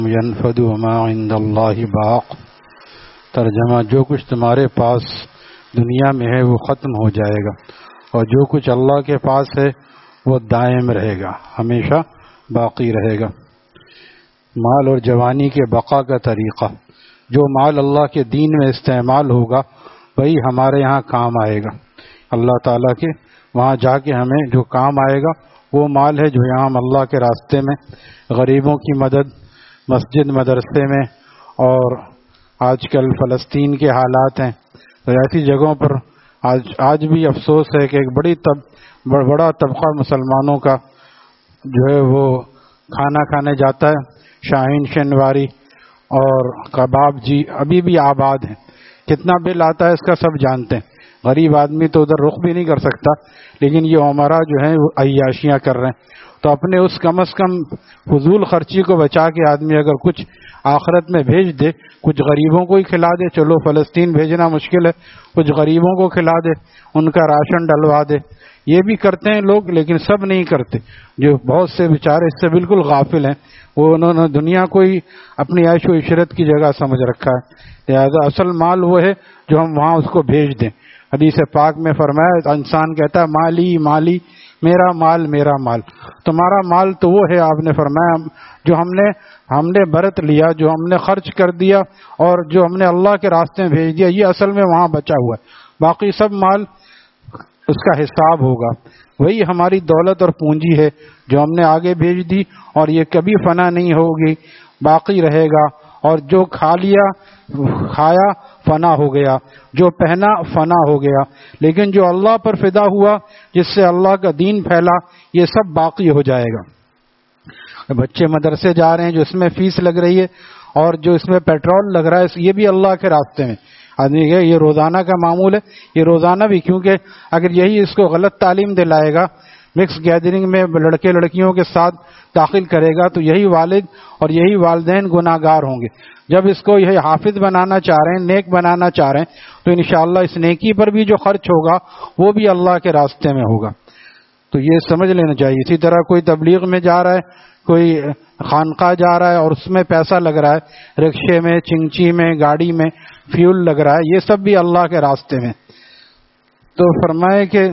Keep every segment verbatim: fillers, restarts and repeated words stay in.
ينفد وما عند اللہ باق. ترجمہ: جو کچھ تمہارے پاس دنیا میں ہے وہ ختم ہو جائے گا، اور جو کچھ اللہ کے پاس ہے وہ دائم رہے گا، ہمیشہ باقی رہے گا. مال اور جوانی کے بقا کا طریقہ: جو مال اللہ کے دین میں استعمال ہوگا وہی ہمارے یہاں کام آئے گا. اللہ تعالیٰ کے وہاں جا کے ہمیں جو کام آئے گا وہ مال ہے جو یہاں ہم اللہ کے راستے میں غریبوں کی مدد، مسجد مدرسے میں، اور آج کل فلسطین کے حالات ہیں تو ایسی جگہوں پر آج آج بھی افسوس ہے کہ ایک بڑی طب بڑا طبقہ مسلمانوں کا جو ہے وہ کھانا کھانے جاتا ہے. شاہین شنواری اور کباب جی ابھی بھی آباد ہیں. کتنا بل آتا ہے اس کا سب جانتے ہیں. غریب آدمی تو ادھر رخ بھی نہیں کر سکتا، لیکن یہ عمرہ جو ہیں وہ عیاشیاں کر رہے ہیں. تو اپنے اس کم از کم فضول خرچی کو بچا کے آدمی اگر کچھ آخرت میں بھیج دے، کچھ غریبوں کو ہی کھلا دے. چلو فلسطین بھیجنا مشکل ہے، کچھ غریبوں کو کھلا دے، ان کا راشن ڈلوا دے. یہ بھی کرتے ہیں لوگ، لیکن سب نہیں کرتے. جو بہت سے بیچارے اس سے بالکل غافل ہیں، وہ انہوں نے دنیا کو ہی اپنی عیش و عشرت کی جگہ سمجھ رکھا ہے. لہٰذا اصل مال وہ ہے جو ہم وہاں اس کو بھیج دیں. حدیث پاک میں فرمایا، انسان کہتا ہے مالی مالی، میرا مال میرا مال. تمہارا مال تو وہ ہے، آپ نے فرمایا، جو ہم نے ہم نے برت لیا، جو ہم نے خرچ کر دیا اور جو ہم نے اللہ کے راستے میں بھیج دیا، یہ اصل میں وہاں بچا ہوا ہے. باقی سب مال اس کا حساب ہوگا. وہی ہماری دولت اور پونجی ہے جو ہم نے آگے بھیج دی، اور یہ کبھی فنا نہیں ہوگی، باقی رہے گا. اور جو کھا لیا کھایا فنا ہو گیا، جو پہنا فنا ہو گیا، لیکن جو اللہ پر فدا ہوا، جس سے اللہ کا دین پھیلا، یہ سب باقی ہو جائے گا. بچے مدرسے جا رہے ہیں، جو اس میں فیس لگ رہی ہے اور جو اس میں پیٹرول لگ رہا ہے، یہ بھی اللہ کے راستے میں. آدمی کہ یہ روزانہ کا معمول ہے، یہ روزانہ بھی، کیونکہ اگر یہی اس کو غلط تعلیم دلائے گا، مکس گیدرنگ میں لڑکے لڑکیوں کے ساتھ داخل کرے گا، تو یہی والد اور یہی والدین گناہ گار ہوں گے. جب اس کو یہ حافظ بنانا چاہ رہے ہیں، نیک بنانا چاہ رہے ہیں، تو انشاءاللہ اس نیکی پر بھی جو خرچ ہوگا وہ بھی اللہ کے راستے میں ہوگا. تو یہ سمجھ لینا چاہیے. اسی طرح کوئی تبلیغ میں جا رہا ہے، کوئی خانقاہ جا رہا ہے اور اس میں پیسہ لگ رہا ہے، رکشے میں، چنگچی میں، گاڑی میں فیول لگ رہا ہے، یہ سب بھی اللہ کے راستے میں. تو فرمائے کہ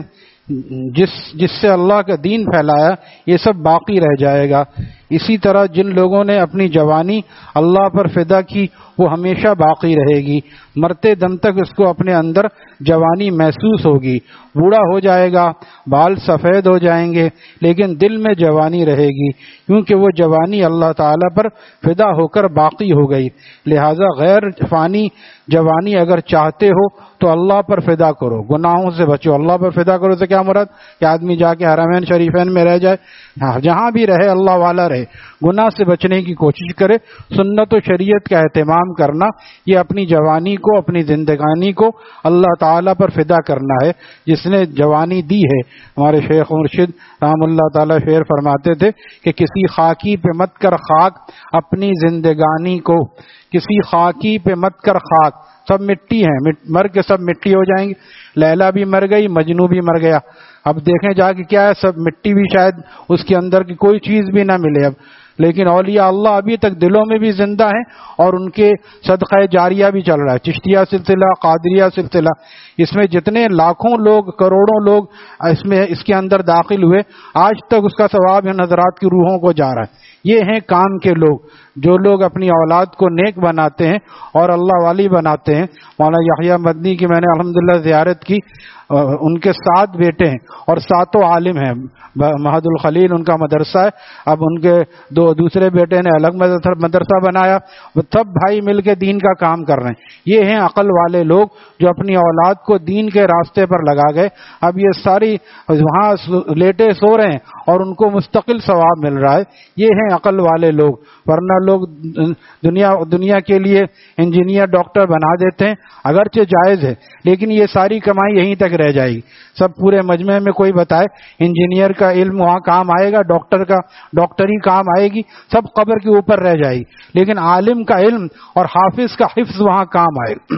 جس جس سے اللہ کا دین پھیلایا، یہ سب باقی رہ جائے گا. اسی طرح جن لوگوں نے اپنی جوانی اللہ پر فدا کی، وہ ہمیشہ باقی رہے گی. مرتے دم تک اس کو اپنے اندر جوانی محسوس ہوگی. بوڑھا ہو جائے گا، بال سفید ہو جائیں گے، لیکن دل میں جوانی رہے گی، کیونکہ وہ جوانی اللہ تعالیٰ پر فدا ہو کر باقی ہو گئی. لہذا غیر فانی جوانی اگر چاہتے ہو تو اللہ پر فدا کرو، گناہوں سے بچو. اللہ پر فدا کرو تو کیا مراد؟ کہ آدمی جا کے حرمین شریفین میں رہ جائے، جہاں بھی رہے اللہ والا رہے، گناہ سے بچنے کی کوشش کرے. سنت و شریعت کا اہتمام کرنا، یہ اپنی جوانی کو، اپنی زندگانی کو اللہ تعالیٰ پر فدا کرنا ہے، جس نے جوانی دی ہے. ہمارے شیخ مرشد رحم اللہ تعالیٰ شعر فرماتے تھے کہ کسی خاکی پہ مت کر خاک اپنی زندگانی کو، کسی خاکی پہ مت کر خاک. سب مٹی ہیں، مر کے سب مٹی ہو جائیں گے. لیلا بھی مر گئی، مجنو بھی مر گیا. اب دیکھیں جا کے کیا ہے، سب مٹی بھی، شاید اس کے اندر کی کوئی چیز بھی نہ ملے اب. لیکن اولیاء اللہ ابھی تک دلوں میں بھی زندہ ہیں، اور ان کے صدقہ جاریہ بھی چل رہا ہے. چشتیہ سلسلہ، قادریہ سلسلہ، اس میں جتنے لاکھوں لوگ، کروڑوں لوگ اس میں اس کے اندر داخل ہوئے، آج تک اس کا ثواب ان حضرات کی روحوں کو جا رہا ہے. یہ ہیں کام کے لوگ، جو لوگ اپنی اولاد کو نیک بناتے ہیں اور اللہ والی بناتے ہیں. مولانا یحییٰ مدنی کی میں نے الحمدللہ زیارت کی. ان کے سات بیٹے ہیں اور ساتوں عالم ہیں. مہد الخلیل ان کا مدرسہ ہے. اب ان کے دو دوسرے بیٹے نے الگ مدرسہ بنایا. وہ سب بھائی مل کے دین کا کام کر رہے ہیں. یہ ہیں عقل والے لوگ جو اپنی اولاد کو دین کے راستے پر لگا گئے. اب یہ ساری وہاں لیٹے سو رہے ہیں اور ان کو مستقل ثواب مل رہا ہے. یہ ہیں عقل والے لوگ. ورنہ لوگ دنیا دنیا کے لیے انجینئر ڈاکٹر بنا دیتے ہیں، اگرچہ جائز ہے، لیکن یہ ساری کمائی یہیں تک رہ جائے گی. سب پورے مجمع میں کوئی بتائے انجینئر کا علم وہاں کام آئے گا، ڈاکٹر کا ڈاکٹری کام آئے گی، سب قبر کے اوپر رہ جائے گی. لیکن عالم کا علم اور حافظ کا حفظ وہاں کام آئے گا.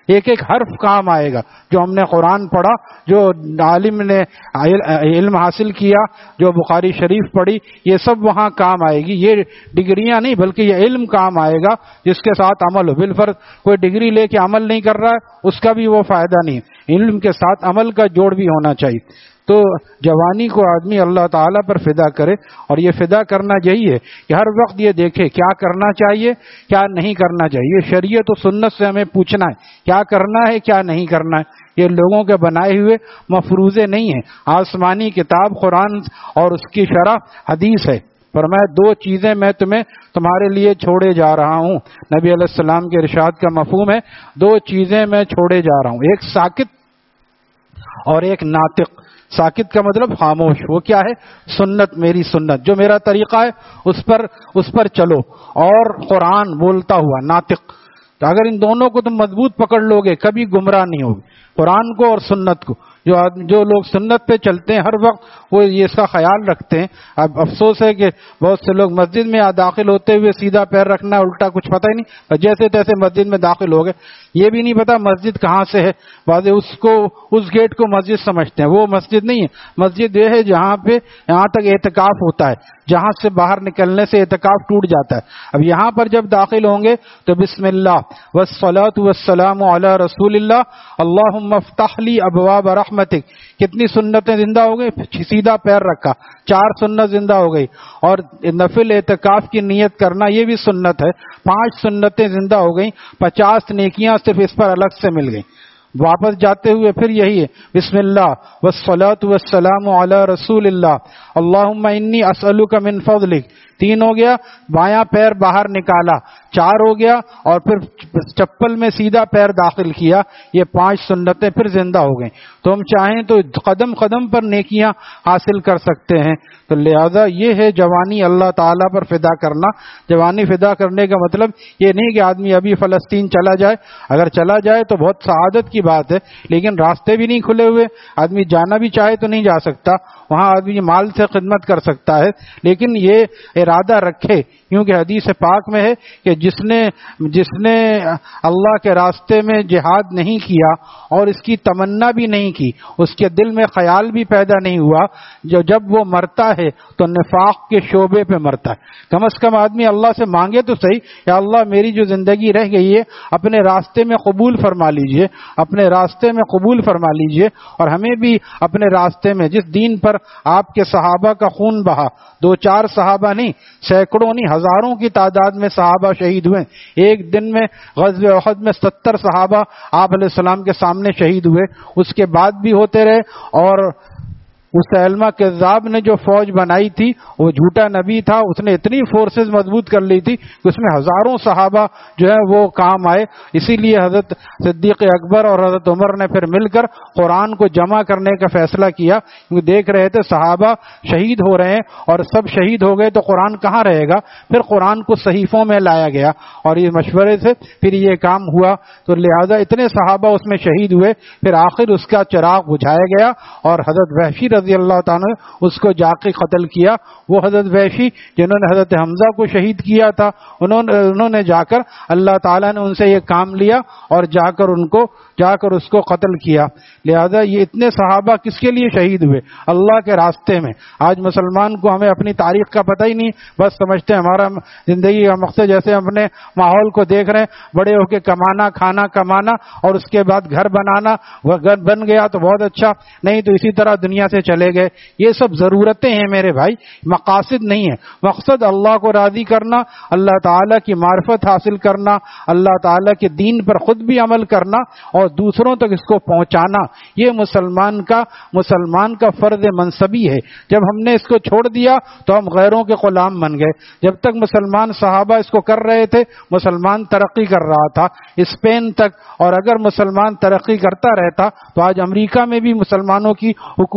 ایک ایک حرف کام آئے گا. جو ہم نے قرآن پڑھا، جو عالم نے علم حاصل کیا، جو بخاری شریف پڑھی، یہ سب وہاں کام آئے گی. یہ ڈگریاں نہیں بلکہ یہ علم کام آئے گا جس کے ساتھ عمل ہو. بالفرض کوئی ڈگری لے کے عمل نہیں کر رہا ہے، اس کا بھی وہ فائدہ نہیں. علم کے ساتھ عمل کا جوڑ بھی ہونا چاہیے. تو جوانی کو آدمی اللہ تعالیٰ پر فدا کرے، اور یہ فدا کرنا یہی ہے کہ ہر وقت یہ دیکھے کیا کرنا چاہیے کیا نہیں کرنا چاہیے. شریعت و سنت سے ہمیں پوچھنا ہے کیا کرنا ہے کیا نہیں کرنا ہے. یہ لوگوں کے بنائے ہوئے مفروضے نہیں ہیں. آسمانی کتاب قرآن اور اس کی شرح حدیث ہے. فرمایا دو چیزیں میں تمہیں تمہارے لیے چھوڑے جا رہا ہوں. نبی علیہ السلام کے ارشاد کا مفہوم ہے دو چیزیں میں چھوڑے جا رہا ہوں، ایک ساکت اور ایک ناطق. ساکت کا مطلب خاموش. وہ کیا ہے؟ سنت، میری سنت، جو میرا طریقہ ہے اس پر اس پر چلو. اور قرآن بولتا ہوا ناطق. تو اگر ان دونوں کو تم مضبوط پکڑ لو گے کبھی گمراہ نہیں ہوگے. قرآن کو اور سنت کو. جو جو لوگ سنت پہ چلتے ہیں ہر وقت وہ یہ اس کا خیال رکھتے ہیں. اب افسوس ہے کہ بہت سے لوگ مسجد میں داخل ہوتے ہوئے سیدھا پیر رکھنا الٹا کچھ پتہ ہی نہیں، جیسے تیسے مسجد میں داخل ہو گئے. یہ بھی نہیں پتا مسجد کہاں سے ہے. بعض اس کو اس گیٹ کو مسجد سمجھتے ہیں. وہ مسجد نہیں ہے. مسجد یہ ہے جہاں پہ یہاں تک اعتکاف ہوتا ہے، جہاں سے باہر نکلنے سے اعتکاف ٹوٹ جاتا ہے. اب یہاں پر جب داخل ہوں گے تو بسم اللہ والصلاۃ والسلام علی رسول اللہ اللہم افتح لی ابواب رحمتک. کتنی سنتیں زندہ ہو گئی؟ سیدھا پیر رکھا، چار سنت زندہ ہو گئی. اور نفل اعتکاف کی نیت کرنا یہ بھی سنت ہے. پانچ سنتیں زندہ ہو گئیں. پچاس نیکیاں صرف اس پر الگ سے مل گئیں. واپس جاتے ہوئے پھر یہی ہے بسم اللہ والصلاۃ والسلام علی رسول اللہ اللہم انی اسألک من فضلک. تین ہو گیا. بایاں پیر باہر نکالا، چار ہو گیا. اور پھر چپل میں سیدھا پیر داخل کیا. یہ پانچ سنتیں پھر زندہ ہو گئیں. تو ہم چاہیں تو قدم قدم پر نیکیاں حاصل کر سکتے ہیں. تو لہذا یہ ہے جوانی اللہ تعالیٰ پر فدا کرنا. جوانی فدا کرنے کا مطلب یہ نہیں کہ آدمی ابھی فلسطین چلا جائے. اگر چلا جائے تو بہت سعادت کی بات ہے، لیکن راستے بھی نہیں کھلے ہوئے. آدمی جانا بھی چاہے تو نہیں جا سکتا. وہاں آدمی مال سے خدمت کر سکتا ہے، لیکن یہ ارادہ رکھے، کیونکہ حدیث پاک میں ہے کہ جس نے جس نے اللہ کے راستے میں جہاد نہیں کیا اور اس کی تمنا بھی نہیں کی، اس کے دل میں خیال بھی پیدا نہیں ہوا، جو جب وہ مرتا ہے تو نفاق کے شعبے پہ مرتا ہے. کم از کم آدمی اللہ سے مانگے تو صحیح، یا اللہ میری جو زندگی رہ گئی ہے اپنے راستے میں قبول فرما لیجئے، اپنے راستے میں قبول فرما لیجئے. اور ہمیں بھی اپنے راستے میں جس دین پر آپ کے صحابہ کا خون بہا، دو چار صحابہ نہیں، سینکڑوں نہیں، ہزاروں کی تعداد میں صحابہ شہید ہوئے. ایک دن میں غزوہ احد میں ستر صحابہ آپ علیہ السلام کے سامنے شہید ہوئے. اس کے بعد بھی ہوتے رہے. اور مسیلمہ کذاب نے جو فوج بنائی تھی وہ جھوٹا نبی تھا. اس نے اتنی فورسز مضبوط کر لی تھی کہ اس میں ہزاروں صحابہ جو ہے وہ کام آئے. اسی لیے حضرت صدیق اکبر اور حضرت عمر نے پھر مل کر قرآن کو جمع کرنے کا فیصلہ کیا، کیونکہ دیکھ رہے تھے صحابہ شہید ہو رہے ہیں اور سب شہید ہو گئے تو قرآن کہاں رہے گا. پھر قرآن کو صحیفوں میں لایا گیا اور یہ مشورے سے پھر یہ کام ہوا. تو لہذا اتنے صحابہ اس میں شہید ہوئے. پھر آخر اس کا چراغ بجھایا گیا اور حضرت وحشی رضی اللہ تعالیٰ نے اس کو جا کے قتل کیا. وہ حضرت وحشی جنہوں نے حضرت حمزہ کو شہید کیا تھا، انہوں نے انہوں نے جا کر اللہ تعالیٰ نے ان سے یہ کام لیا اور جا کر ان کو جا کر اس کو قتل کیا. لہذا یہ اتنے صحابہ کس کے لیے شہید ہوئے؟ اللہ کے راستے میں. آج مسلمان کو ہمیں اپنی تاریخ کا پتہ ہی نہیں، بس سمجھتے ہیں ہمارا زندگی کا مقصد جیسے اپنے ماحول کو دیکھ رہے ہیں، بڑے ہو کے کمانا، کھانا، کمانا اور اس کے بعد گھر بنانا. وہ گھر بن گیا تو بہت اچھا، نہیں تو اسی طرح دنیا سے چلے گئے. یہ سب ضرورتیں ہیں میرے بھائی، مقاصد نہیں ہے. مقصد اللہ کو راضی کرنا، اللہ تعالیٰ کی معرفت حاصل کرنا، اللہ تعالیٰ کے دین پر خود بھی عمل کرنا اور دوسروں تک اس کو پہنچانا. یہ مسلمان کا مسلمان کا فرض منصبی ہے. جب ہم نے اس کو چھوڑ دیا تو ہم غیروں کے غلام بن گئے. جب تک مسلمان صحابہ اس کو کر رہے تھے مسلمان ترقی کر رہا تھا اسپین تک. اور اگر مسلمان ترقی کرتا رہتا تو آج امریکہ میں بھی مسلمانوں کی حکومت ہوتی.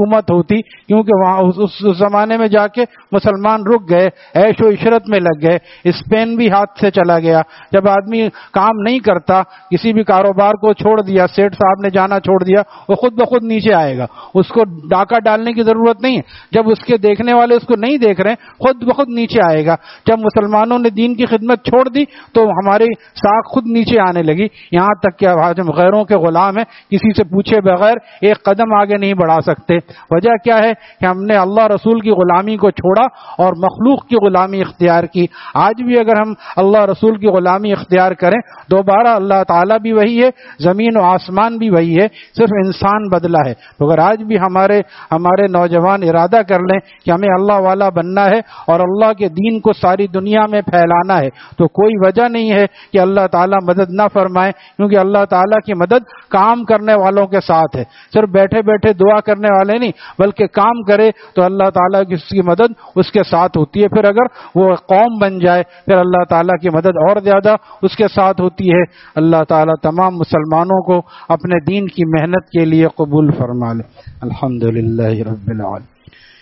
ہوتی، کیونکہ وہاں اس, اس زمانے میں جا کے مسلمان رک گئے، عیش و عشرت میں لگ گئے، اسپین بھی ہاتھ سے چلا گیا۔ جب آدمی کام نہیں کرتا، کسی بھی کاروبار کو چھوڑ دیا، سیٹ صاحب نے جانا چھوڑ دیا، وہ خود بخود نیچے آئے گا، اس کو ڈاکہ ڈالنے کی ضرورت نہیں ہے۔ جب اس کے دیکھنے والے اس کو نہیں دیکھ رہے، خود بخود نیچے آئے گا۔ جب مسلمانوں نے دین کی خدمت چھوڑ دی تو ہماری ساکھ خود نیچے آنے لگی، یہاں تک کہ آج ہم غیروں کے غلام ہیں، کسی سے پوچھے بغیر ایک قدم آگے نہیں بڑھا سکتے۔ وجہ کیا ہے کہ ہم نے اللہ رسول کی غلامی کو چھوڑا اور مخلوق کی غلامی اختیار کی۔ آج بھی اگر ہم اللہ رسول کی غلامی اختیار کریں، دوبارہ اللہ تعالیٰ بھی وہی ہے، زمین و آسمان بھی وہی ہے، صرف انسان بدلا ہے۔ تو اگر آج بھی ہمارے ہمارے نوجوان ارادہ کر لیں کہ ہمیں اللہ والا بننا ہے اور اللہ کے دین کو ساری دنیا میں پھیلانا ہے، تو کوئی وجہ نہیں ہے کہ اللہ تعالیٰ مدد نہ فرمائے، کیونکہ اللہ تعالیٰ کی مدد کام کرنے والوں کے ساتھ ہے۔ صرف بیٹھے بیٹھے دعا کرنے والے نہیں، بلکہ کام کرے تو اللہ تعالیٰ کی اس کی مدد اس کے ساتھ ہوتی ہے۔ پھر اگر وہ قوم بن جائے پھر اللہ تعالیٰ کی مدد اور زیادہ اس کے ساتھ ہوتی ہے۔ اللہ تعالیٰ تمام مسلمانوں کو اپنے دین کی محنت کے لیے قبول فرما لے۔ الحمدللہ رب العالمین۔